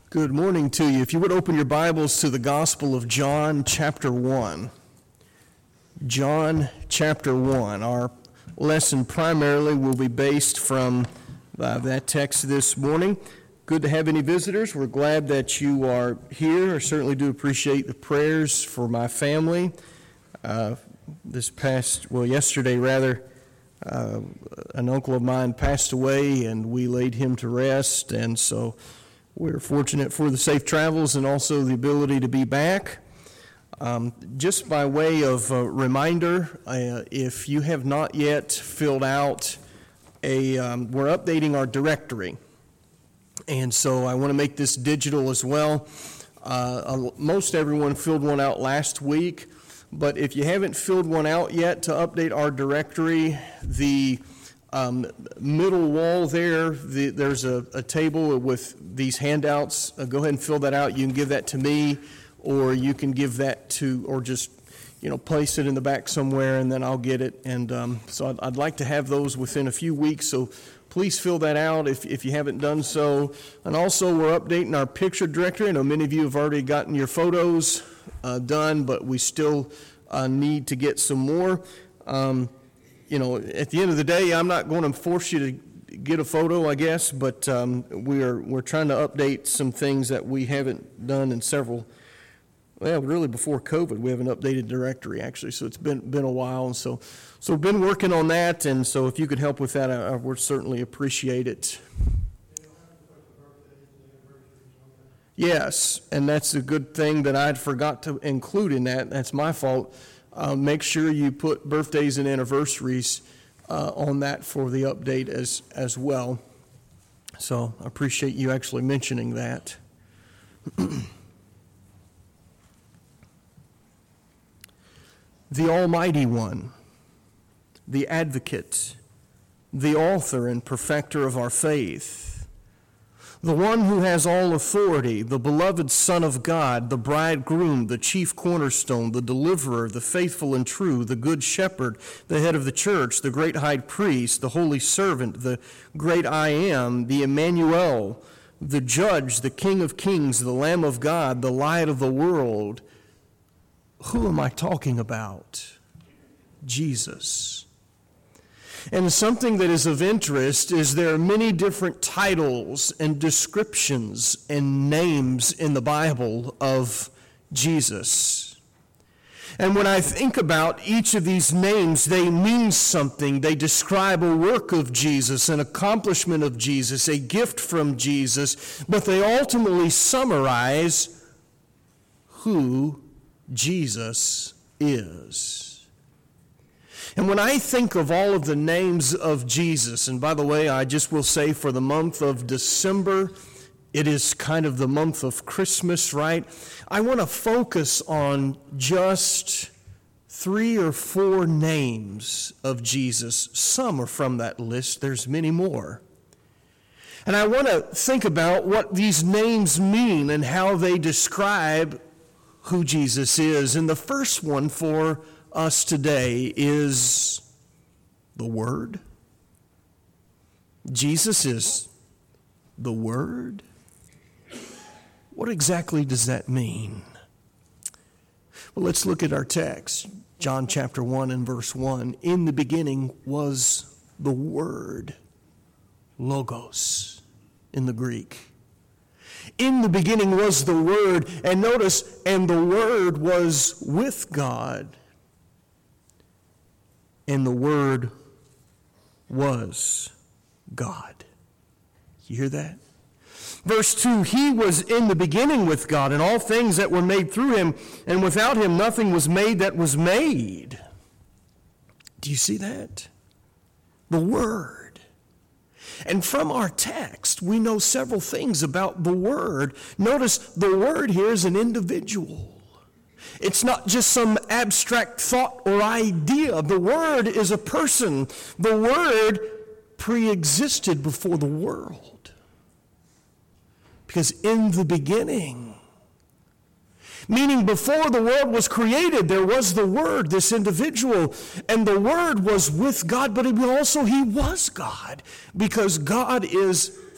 Good morning to you. If you would open your Bibles to the Gospel of John chapter 1. John chapter 1. Our lesson primarily will be based from that text this morning. Good to have any visitors. We're glad that you are here. I certainly do appreciate the prayers for my family. Yesterday, an uncle of mine passed away and we laid him to rest, and so we're fortunate for the safe travels and also the ability to be back. Just by way of a reminder, if you have not yet filled out we're updating our directory. And so I want to make this digital as well. Most everyone filled one out last week, but if you haven't filled one out yet to update our directory, the middle wall there's a table with these handouts. Go ahead and fill that out. You can give that to me, or you can give that to, or just, place it in the back somewhere, and then I'll get it. And so I'd like to have those within a few weeks, so please fill that out if you haven't done so. And also, we're updating our picture directory. I know many of you have already gotten your photos done, but we still need to get some more. At the end of the day, I'm not going to force you to get a photo, I guess, but we're trying to update some things that we haven't done in really before COVID, we haven't updated directory, actually, so it's been a while, and so we've been working on that, and so if you could help with that, I would certainly appreciate it. Yes, and that's a good thing that I'd forgot to include in that. That's my fault. Make sure you put birthdays and anniversaries on that for the update as well. So I appreciate you actually mentioning that. The Almighty One, the Advocate, the Author and Perfecter of our faith, the one who has all authority, the beloved Son of God, the bridegroom, the chief cornerstone, the deliverer, the faithful and true, the good shepherd, the head of the church, the great high priest, the holy servant, the great I am, the Emmanuel, the judge, the King of kings, the Lamb of God, the light of the world. Who am I talking about? Jesus. And something that is of interest is there are many different titles and descriptions and names in the Bible of Jesus. And when I think about each of these names, they mean something. They describe a work of Jesus, an accomplishment of Jesus, a gift from Jesus, but they ultimately summarize who Jesus is. And when I think of all of the names of Jesus, and by the way, I just will say for the month of December, it is kind of the month of Christmas, right? I want to focus on just 3 or 4 names of Jesus. Some are from that list. There's many more. And I want to think about what these names mean and how they describe who Jesus is. And the first one for us today is the Word. Jesus is the Word. What exactly does that mean? Well, let's look at our text. John chapter 1 and verse 1. In the beginning was the Word, logos in the Greek. In the beginning was the Word, and notice, and the Word was with God. And the Word was God. You hear that? Verse 2, He was in the beginning with God, and all things that were made through Him, and without Him nothing was made that was made. Do you see that? The Word. And from our text, we know several things about the Word. Notice the Word here is an individual. It's not just some abstract thought or idea. The Word is a person. The Word pre-existed before the world. Because in the beginning, meaning before the world was created, there was the Word, this individual, and the Word was with God, but he was God, because God is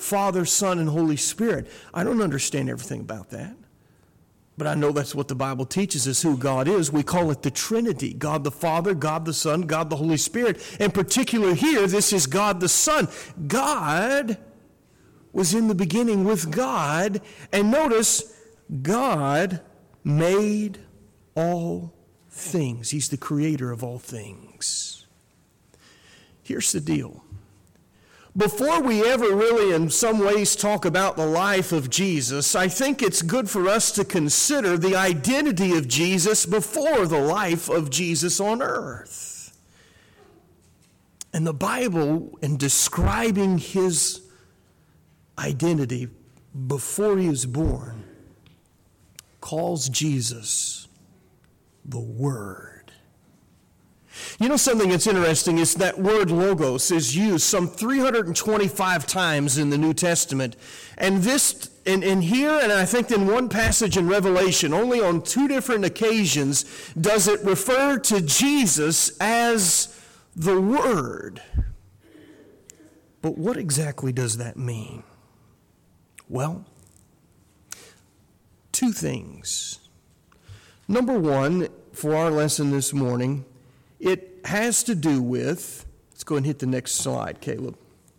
Father, Son, and Holy Spirit. I don't understand everything about that. But I know that's what the Bible teaches us who God is. We call it the Trinity. God the Father, God the Son, God the Holy Spirit. In particular here, this is God the Son. God was in the beginning with God. And notice, God made all things. He's the creator of all things. Here's the deal. Before we ever really in some ways talk about the life of Jesus, I think it's good for us to consider the identity of Jesus before the life of Jesus on earth. And the Bible, in describing his identity before he was born, calls Jesus the Word. You know something that's interesting is that word logos is used some 325 times in the New Testament. And this, in here, and I think in one passage in Revelation, only on 2 different occasions does it refer to Jesus as the Word. But what exactly does that mean? Well, 2 things. Number 1, for our lesson this morning, it has to do with, let's go and hit the next slide, Caleb.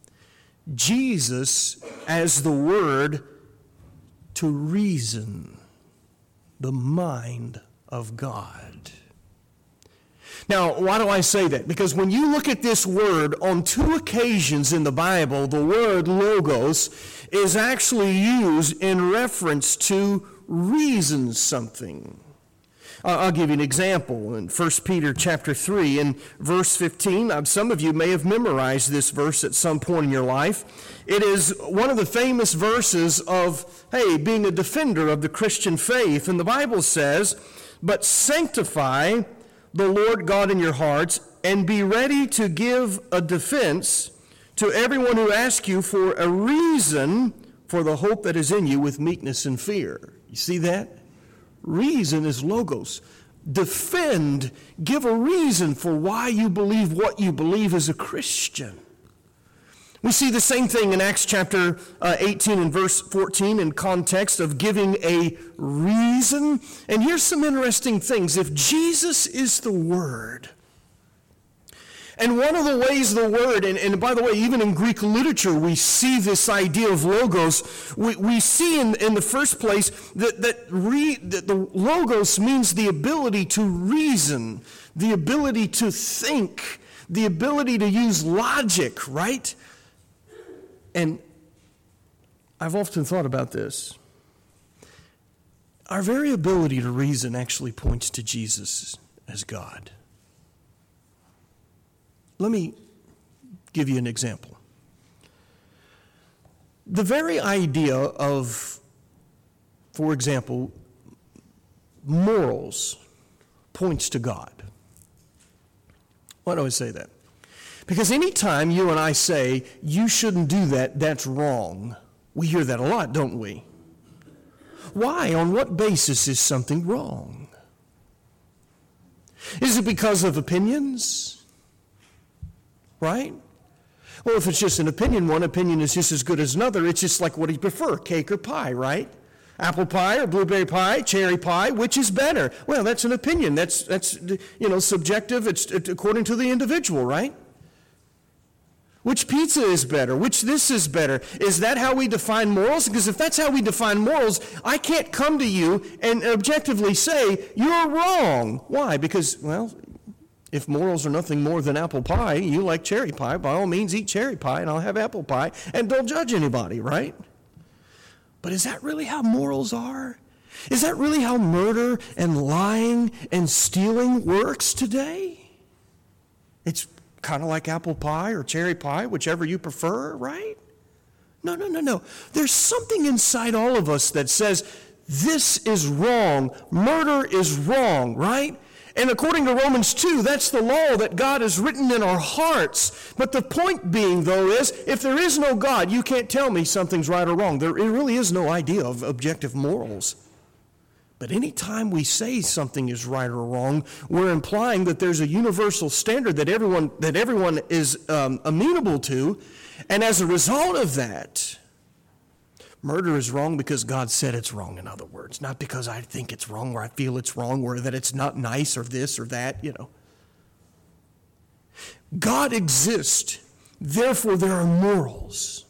Jesus as the Word to reason the mind of God. Now, why do I say that? Because when you look at this word, on 2 occasions in the Bible, the word logos is actually used in reference to reason something. I'll give you an example. In 1 Peter chapter 3, in verse 15, some of you may have memorized this verse at some point in your life. It is one of the famous verses of, being a defender of the Christian faith. And the Bible says, "But sanctify the Lord God in your hearts, and be ready to give a defense to everyone who asks you for a reason for the hope that is in you with meekness and fear." You see that? Reason is logos. Defend, give a reason for why you believe what you believe as a Christian. We see the same thing in Acts chapter 18 and verse 14 in context of giving a reason. And here's some interesting things. If Jesus is the Word, and one of the ways the word, and by the way, even in Greek literature, we see this idea of logos. We see in the first place that the logos means the ability to reason, the ability to think, the ability to use logic, right? And I've often thought about this. Our very ability to reason actually points to Jesus as God. Let me give you an example. The very idea of, for example, morals points to God. Why do I say that? Because anytime you and I say, you shouldn't do that, that's wrong, we hear that a lot, don't we? Why? On what basis is something wrong? Is it because of opinions? Right? Well, if it's just an opinion, one opinion is just as good as another. It's just like what do you prefer, cake or pie, right? Apple pie or blueberry pie, cherry pie, which is better? Well, that's an opinion. That's subjective. It's according to the individual, right? Which pizza is better? Which this is better? Is that how we define morals? Because if that's how we define morals, I can't come to you and objectively say, you're wrong. Why? Because, well, if morals are nothing more than apple pie, you like cherry pie, by all means eat cherry pie and I'll have apple pie, and don't judge anybody, right? But is that really how morals are? Is that really how murder and lying and stealing works today? It's kind of like apple pie or cherry pie, whichever you prefer, right? No. There's something inside all of us that says this is wrong, murder is wrong, right? And according to Romans 2, that's the law that God has written in our hearts. But the point being, though, is if there is no God, you can't tell me something's right or wrong. There really is no idea of objective morals. But anytime we say something is right or wrong, we're implying that there's a universal standard that everyone is amenable to. And as a result of that, Murder is wrong because God said it's wrong, in other words, not because I think it's wrong or I feel it's wrong or that it's not nice or this or that, God exists, therefore there are morals.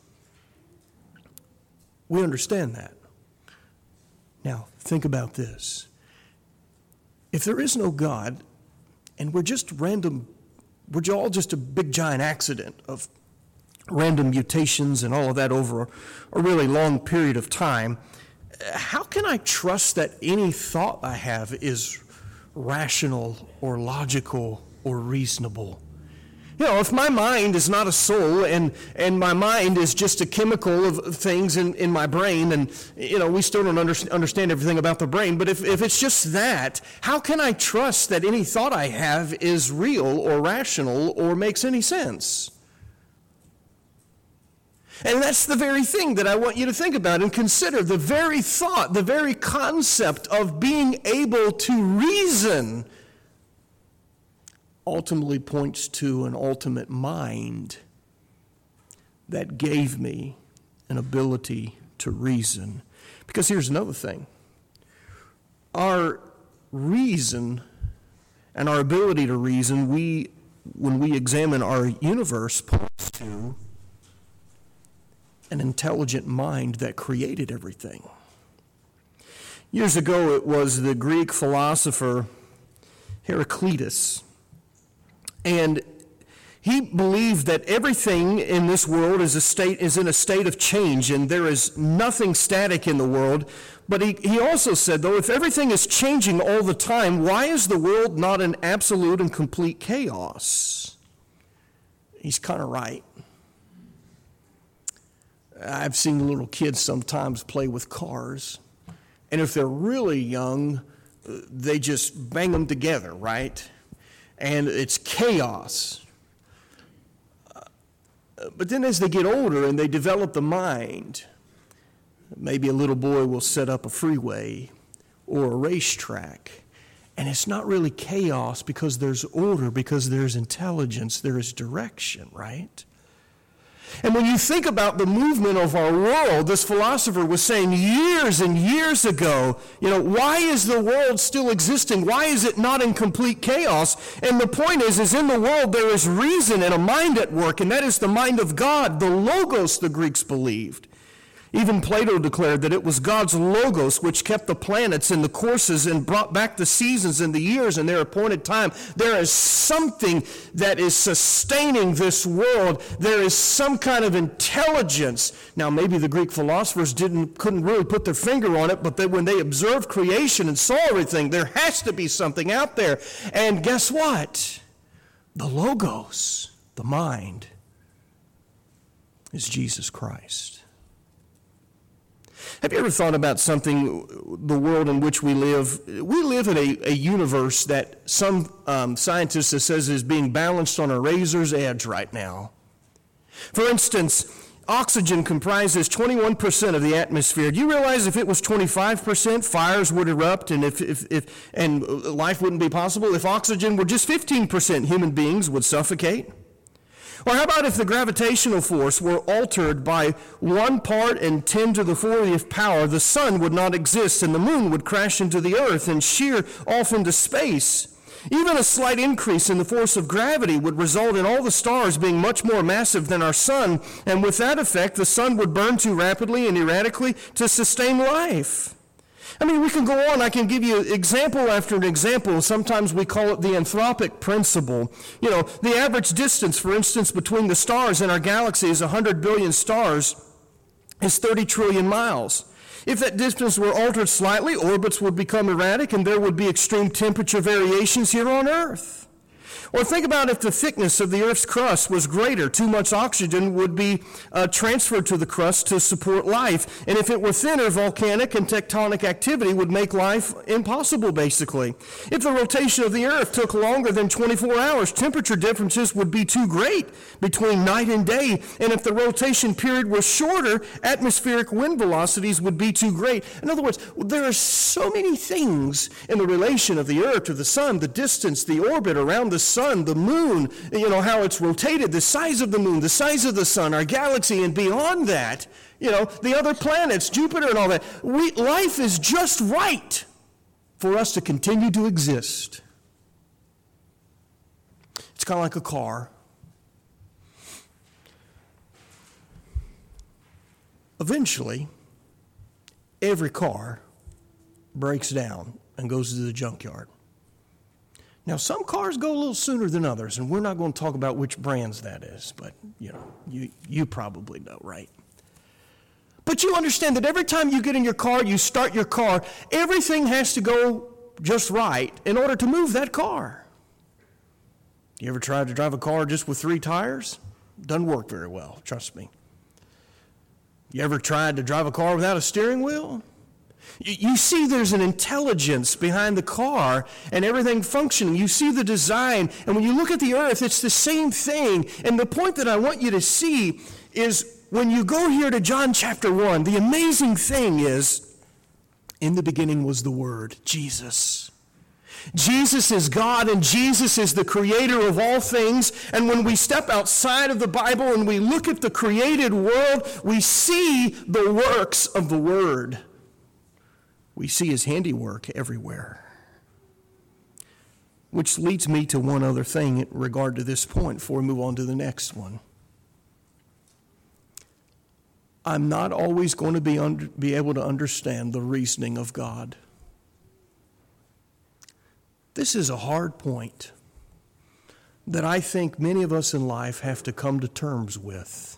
We understand that. Now, think about this. If there is no God, and we're all just a big giant accident of random mutations and all of that over a really long period of time, how can I trust that any thought I have is rational or logical or reasonable? If my mind is not a soul and my mind is just a chemical of things in my brain, and we still don't understand everything about the brain, but if it's just that, how can I trust that any thought I have is real or rational or makes any sense? And that's the very thing that I want you to think about and consider. The very thought, the very concept of being able to reason ultimately points to an ultimate mind that gave me an ability to reason. Because here's another thing. Our reason and our ability to reason, when we examine our universe, points to an intelligent mind that created everything. Years ago, it was the Greek philosopher Heraclitus, and he believed that everything in this world is in a state of change, and there is nothing static in the world. But he also said, though, if everything is changing all the time, why is the world not in absolute and complete chaos? He's kind of right. I've seen little kids sometimes play with cars, and if they're really young, they just bang them together, right? And it's chaos. But then as they get older and they develop the mind, maybe a little boy will set up a freeway or a racetrack, and it's not really chaos because there's order, because there's intelligence, there is direction, right? And when you think about the movement of our world, this philosopher was saying years and years ago, why is the world still existing? Why is it not in complete chaos? And the point is in the world there is reason and a mind at work, and that is the mind of God, the Logos, the Greeks believed. Even Plato declared that it was God's Logos which kept the planets and the courses and brought back the seasons and the years in their appointed time. There is something that is sustaining this world. There is some kind of intelligence. Now, maybe the Greek philosophers couldn't really put their finger on it, but when they observed creation and saw everything, there has to be something out there. And guess what? The Logos, the mind, is Jesus Christ. Have you ever thought about something, the world in which we live? We live in a universe that some scientists have says is being balanced on a razor's edge right now. For instance, oxygen comprises 21% of the atmosphere. Do you realize if it was 25%, fires would erupt and and life wouldn't be possible? If oxygen were just 15%, human beings would suffocate. Or how about if the gravitational force were altered by 1 part in 10 to the 40th power, the sun would not exist and the moon would crash into the earth and shear off into space. Even a slight increase in the force of gravity would result in all the stars being much more massive than our sun, and with that effect, the sun would burn too rapidly and erratically to sustain life. I mean, we can go on. I can give you example after an example. Sometimes we call it the anthropic principle. The average distance, for instance, between the stars in our galaxy is 100 billion stars is 30 trillion miles. If that distance were altered slightly, orbits would become erratic and there would be extreme temperature variations here on Earth. Or think about if the thickness of the Earth's crust was greater, too much oxygen would be transferred to the crust to support life. And if it were thinner, volcanic and tectonic activity would make life impossible, basically. If the rotation of the Earth took longer than 24 hours, temperature differences would be too great between night and day. And if the rotation period was shorter, atmospheric wind velocities would be too great. In other words, there are so many things in the relation of the Earth to the sun, the distance, the orbit around the sun, sun, the moon, how it's rotated, the size of the moon, the size of the sun, our galaxy, and beyond that, the other planets, Jupiter and all that. Life is just right for us to continue to exist. It's kind of like a car. Eventually, every car breaks down and goes to the junkyard. Now, some cars go a little sooner than others, and we're not going to talk about which brands that is, but, you probably know, right? But you understand that every time you get in your car, you start your car, everything has to go just right in order to move that car. You ever tried to drive a car just with 3 tires? Doesn't work very well, trust me. You ever tried to drive a car without a steering wheel? You see there's an intelligence behind the car and everything functioning. You see the design, and when you look at the earth, it's the same thing. And the point that I want you to see is when you go here to John chapter 1, the amazing thing is, in the beginning was the Word, Jesus. Jesus is God, and Jesus is the creator of all things. And when we step outside of the Bible and we look at the created world, we see the works of the Word. We see his handiwork everywhere. Which leads me to one other thing in regard to this point before we move on to the next one. I'm not always going to be able to understand the reasoning of God. This is a hard point that I think many of us in life have to come to terms with.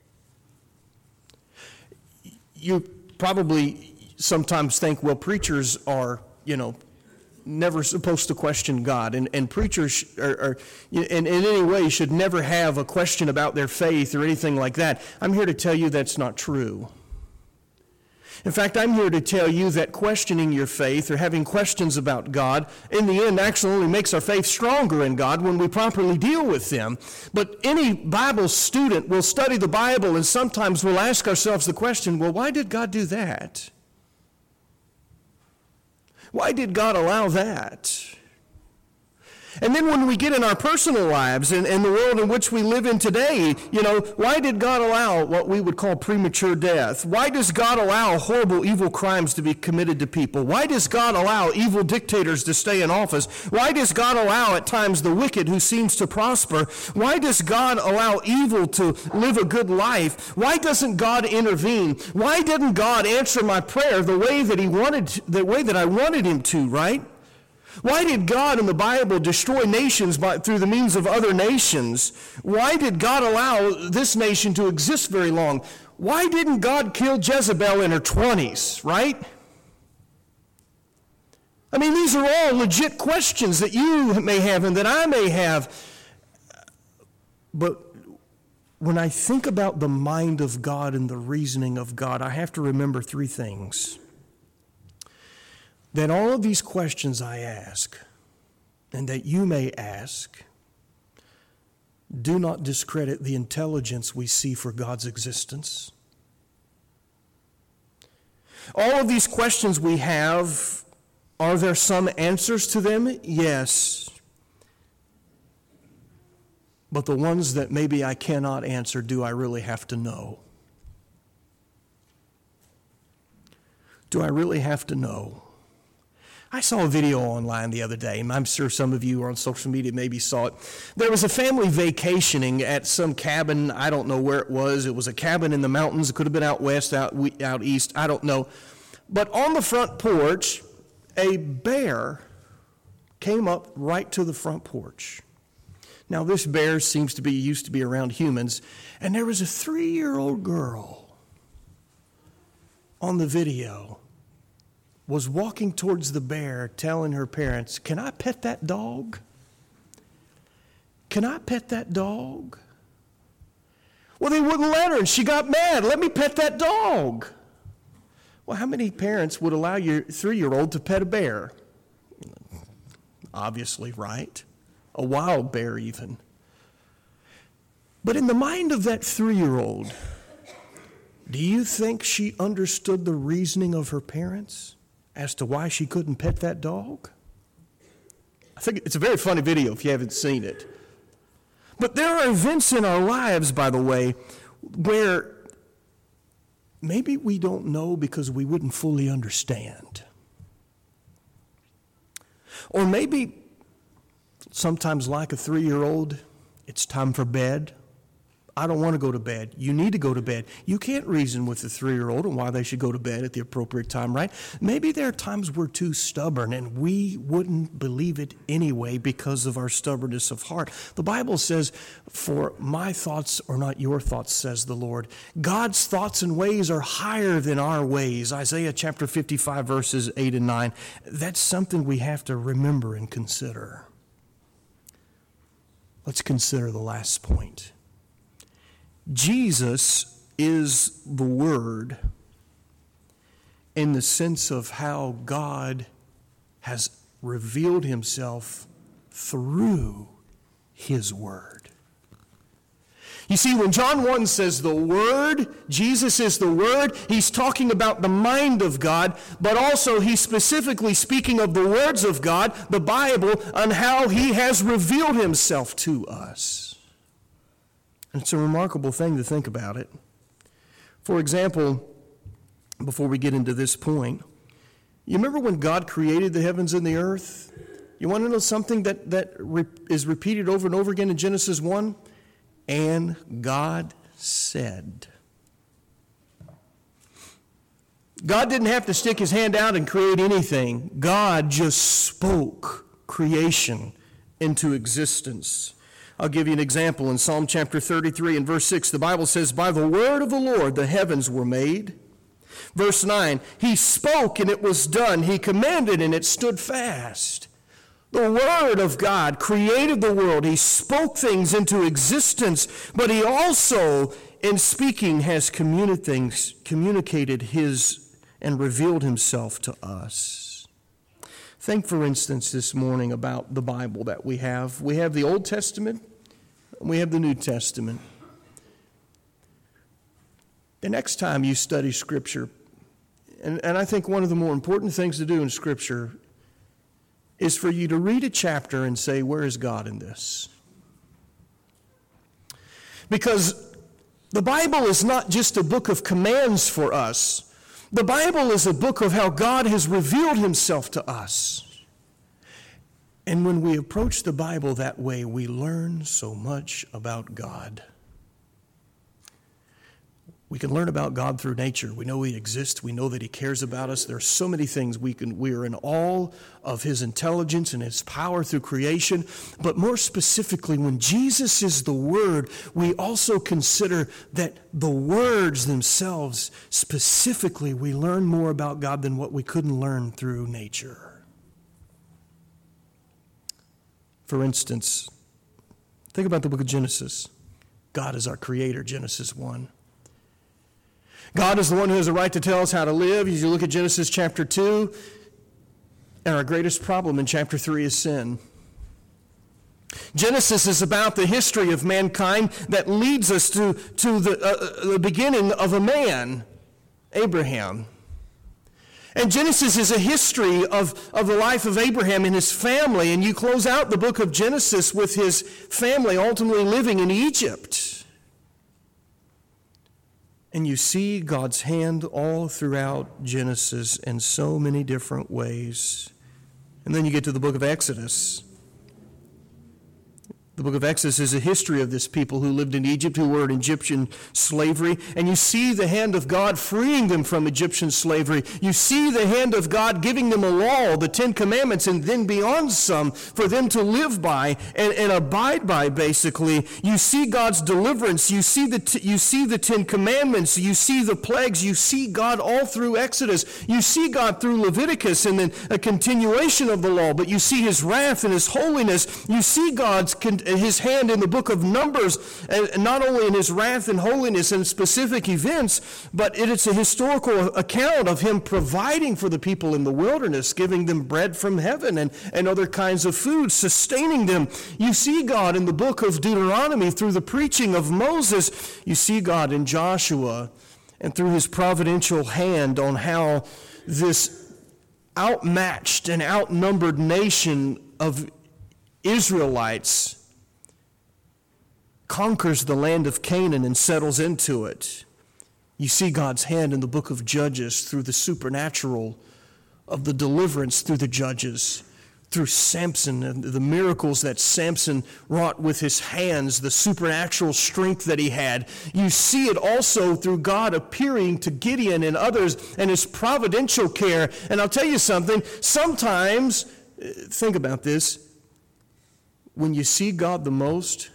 You probably sometimes think, well, preachers are, never supposed to question God, and preachers are in any way should never have a question about their faith or anything like that. I'm here to tell you that's not true. In fact, I'm here to tell you that questioning your faith or having questions about God, in the end, actually only makes our faith stronger in God when we properly deal with them. But any Bible student will study the Bible and sometimes we'll ask ourselves the question, well, why did God do that? Why did God allow that? And then when we get in our personal lives and the world in which we live in today, why did God allow what we would call premature death? Why does God allow horrible, evil crimes to be committed to people? Why does God allow evil dictators to stay in office? Why does God allow at times the wicked who seems to prosper? Why does God allow evil to live a good life? Why doesn't God intervene? Why didn't God answer my prayer the way that I wanted him to, right? Why did God in the Bible destroy nations through the means of other nations? Why did God allow this nation to exist very long? Why didn't God kill Jezebel in her 20s, right? I mean, these are all legit questions that you may have and that I may have. But when I think about the mind of God and the reasoning of God, I have to remember 3 things. That all of these questions I ask, and that you may ask, do not discredit the intelligence we see for God's existence. All of these questions we have, are there some answers to them? Yes. But the ones that maybe I cannot answer, do I really have to know? Do I really have to know? I saw a video online the other day, and I'm sure some of you on social media maybe saw it. There was a family vacationing at some cabin. I don't know where it was. It was a cabin in the mountains. It could have been out west, out east. I don't know. But on the front porch, a bear came up right to the front porch. Now, this bear used to be around humans, and there was a 3-year-old girl on the video was walking towards the bear, telling her parents, "Can I pet that dog? Can I pet that dog?" Well, they wouldn't let her, and she got mad. "Let me pet that dog." Well, how many parents would allow your 3-year-old to pet a bear? Obviously, right? A wild bear even. But in the mind of that 3-year-old, do you think she understood the reasoning of her parents as to why she couldn't pet that dog? I think it's a very funny video if you haven't seen it. But there are events in our lives, by the way, where maybe we don't know because we wouldn't fully understand. Or maybe sometimes like a 3-year-old, it's time for bed. I don't want to go to bed. You need to go to bed. You can't reason with a 3-year-old on why they should go to bed at the appropriate time, right? Maybe there are times we're too stubborn and we wouldn't believe it anyway because of our stubbornness of heart. The Bible says, for my thoughts are not your thoughts, says the Lord. God's thoughts and ways are higher than our ways. Isaiah chapter 55, verses 8 and 9. That's something we have to remember and consider. Let's consider the last point. Jesus is the Word in the sense of how God has revealed himself through his Word. You see, when John 1 says the Word, Jesus is the Word, he's talking about the mind of God, but also he's specifically speaking of the words of God, the Bible, and how he has revealed himself to us. And it's a remarkable thing to think about it. For example, before we get into this point, you remember when God created the heavens and the earth? You want to know something that is repeated over and over again in Genesis 1? And God said. God didn't have to stick his hand out and create anything. God just spoke creation into existence. I'll give you an example. In Psalm chapter 33 and verse 6, the Bible says, by the word of the Lord the heavens were made. Verse 9, he spoke and it was done. He commanded and it stood fast. The Word of God created the world. He spoke things into existence, but he also, in speaking, has communicated his and revealed himself to us. Think, for instance, this morning about the Bible that we have. We have the Old Testament, and we have the New Testament. The next time you study Scripture, and I think one of the more important things to do in Scripture is for you to read a chapter and say, where is God in this? Because the Bible is not just a book of commands for us. The Bible is a book of how God has revealed himself to us. And when we approach the Bible that way, we learn so much about God. We can learn about God through nature. We know he exists. We know that he cares about us. There are so many things we are in awe of his intelligence and his power through creation. But more specifically, when Jesus is the Word, we also consider that the words themselves, specifically, we learn more about God than what we couldn't learn through nature. For instance, think about the book of Genesis. God is our creator, Genesis 1. God is the one who has a right to tell us how to live. As you look at Genesis chapter 2, and our greatest problem in chapter 3 is sin. Genesis is about the history of mankind that leads us to the beginning of a man, Abraham. And Genesis is a history of the life of Abraham and his family, and you close out the book of Genesis with his family ultimately living in Egypt. And you see God's hand all throughout Genesis in so many different ways. And then you get to the book of Exodus. The book of Exodus is a history of this people who lived in Egypt, who were in Egyptian slavery. And you see the hand of God freeing them from Egyptian slavery. You see the hand of God giving them a law, the 10 Commandments, and then beyond some for them to live by and abide by, basically. You see God's deliverance. You see the 10 Commandments. You see the plagues. You see God all through Exodus. You see God through Leviticus and then a continuation of the law. But you see his wrath and his holiness. You see his hand in the book of Numbers, and not only in his wrath and holiness and specific events, but it's a historical account of him providing for the people in the wilderness, giving them bread from heaven and other kinds of food, sustaining them. You see God in the book of Deuteronomy through the preaching of Moses. You see God in Joshua and through his providential hand on how this outmatched and outnumbered nation of Israelites, conquers the land of Canaan and settles into it. You see God's hand in the book of Judges through the supernatural of the deliverance through the judges, through Samson and the miracles that Samson wrought with his hands, the supernatural strength that he had. You see it also through God appearing to Gideon and others and his providential care. And I'll tell you something, sometimes, think about this, when you see God the most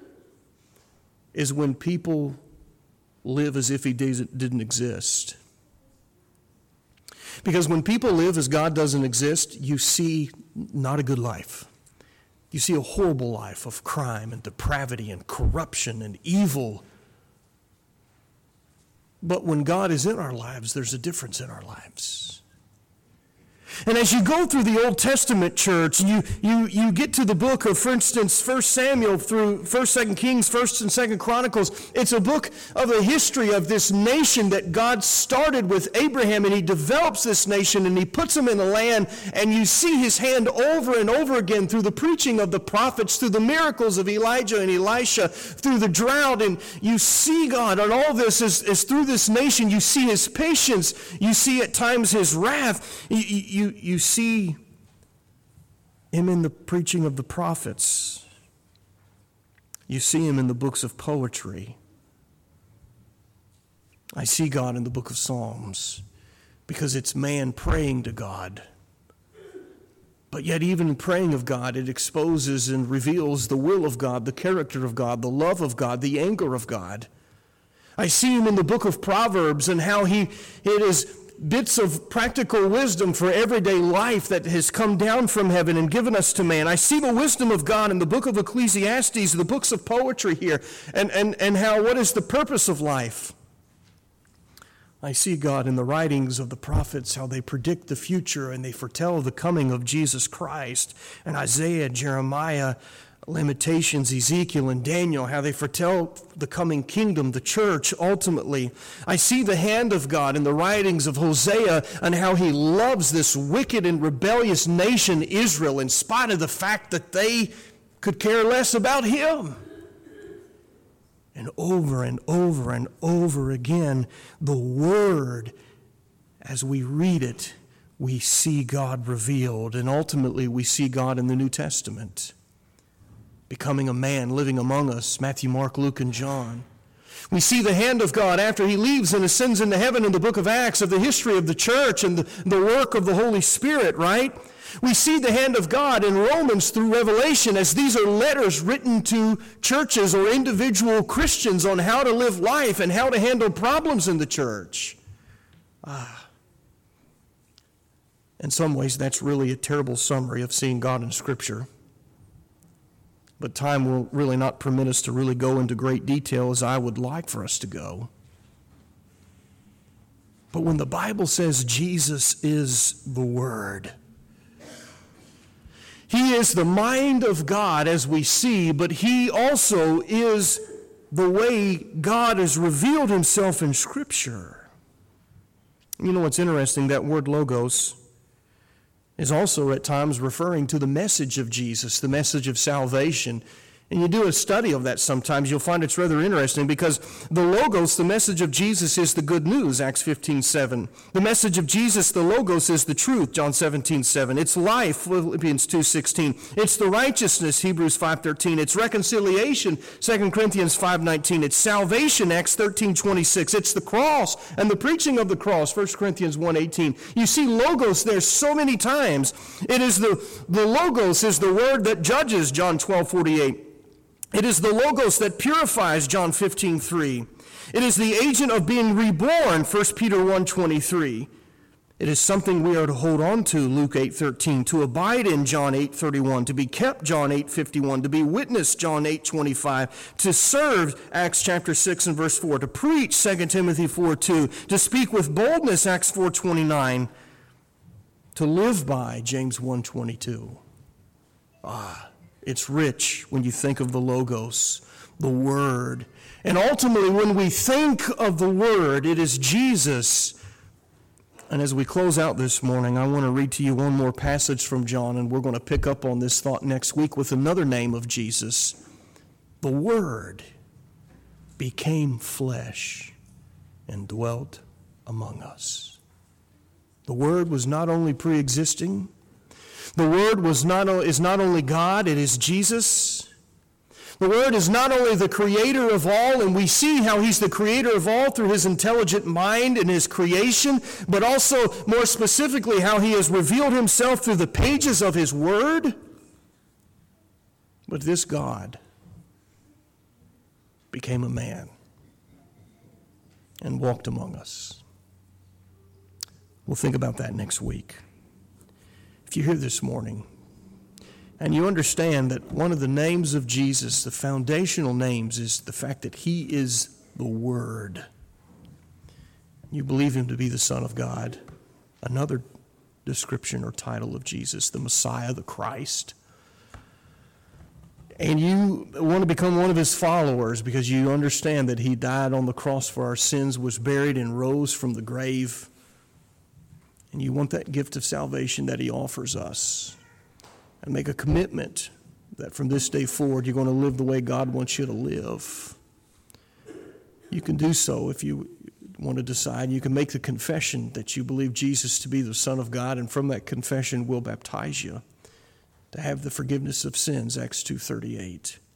is when people live as if he didn't exist. Because when people live as God doesn't exist, you see not a good life. You see a horrible life of crime and depravity and corruption and evil. But when God is in our lives, there's a difference in our lives. And as you go through the Old Testament, church, you get to the book of, for instance, 1 Samuel through 1st, 2nd Kings, 1st and 2nd Chronicles. It's a book of the history of this nation that God started with Abraham, and he develops this nation, and he puts them in a land, and you see his hand over and over again through the preaching of the prophets, through the miracles of Elijah and Elisha, through the drought, and you see God, and all this is through this nation. You see his patience. You see at times his wrath. You see him in the preaching of the prophets. You see him in the books of poetry. I see God in the book of Psalms because it's man praying to God. But yet even in praying of God, it exposes and reveals the will of God, the character of God, the love of God, the anger of God. I see him in the book of Proverbs and how it is bits of practical wisdom for everyday life that has come down from heaven and given us to man. I see the wisdom of God in the book of Ecclesiastes, the books of poetry here, and how what is the purpose of life. I see God in the writings of the prophets, how they predict the future and they foretell the coming of Jesus Christ. And Isaiah, Jeremiah, Lamentations, Ezekiel, and Daniel, how they foretell the coming kingdom, the church, ultimately. I see the hand of God in the writings of Hosea and how he loves this wicked and rebellious nation, Israel, in spite of the fact that they could care less about him. And over and over and over again, the Word, as we read it, we see God revealed, and ultimately we see God in the New Testament, becoming a man, living among us, Matthew, Mark, Luke, and John. We see the hand of God after he leaves and ascends into heaven in the book of Acts of the history of the church and the work of the Holy Spirit, right? We see the hand of God in Romans through Revelation, as these are letters written to churches or individual Christians on how to live life and how to handle problems in the church. In some ways, that's really a terrible summary of seeing God in Scripture. But time will really not permit us to really go into great detail as I would like for us to go. But when the Bible says Jesus is the Word, he is the mind of God as we see, but he also is the way God has revealed himself in Scripture. You know what's interesting? That word logos is also at times referring to the message of Jesus, the message of salvation. And you do a study of that sometimes, you'll find it's rather interesting because the logos, the message of Jesus, is the good news, Acts 15:7. The message of Jesus, the logos, is the truth, John 17:7. It's life, Philippians 2:16. It's the righteousness, Hebrews 5:13. It's reconciliation, 2 Corinthians 5:19. It's salvation, Acts 13:26. It's the cross and the preaching of the cross, 1 Corinthians 1:18. You see logos there so many times. It is the logos is the word that judges, John 12:48. It is the logos that purifies, John 15:3. It is the agent of being reborn, 1 Peter 1:23. It is something we are to hold on to, Luke 8:13, to abide in, John 8:31, to be kept, John 8:51, to be witnessed, John 8:25, to serve, Acts chapter 6 and verse 4, to preach, 2 Timothy 4:2, to speak with boldness, Acts 4:29, to live by, James 1:22. It's rich when you think of the logos, the Word. And ultimately, when we think of the Word, it is Jesus. And as we close out this morning, I want to read to you one more passage from John, and we're going to pick up on this thought next week with another name of Jesus. The Word became flesh and dwelt among us. The Word was not only pre-existing. The Word is not only God, it is Jesus. The Word is not only the creator of all, and we see how he's the creator of all through his intelligent mind and his creation, but also more specifically how he has revealed himself through the pages of his Word. But this God became a man and walked among us. We'll think about that next week. If you're here this morning and you understand that one of the names of Jesus, the foundational names, is the fact that he is the Word. You believe him to be the Son of God. Another description or title of Jesus, the Messiah, the Christ. And you want to become one of his followers because you understand that he died on the cross for our sins, was buried, and rose from the grave. And you want that gift of salvation that he offers us. And make a commitment that from this day forward you're going to live the way God wants you to live. You can do so if you want to decide. You can make the confession that you believe Jesus to be the Son of God, and from that confession we'll baptize you to have the forgiveness of sins, Acts 2:38.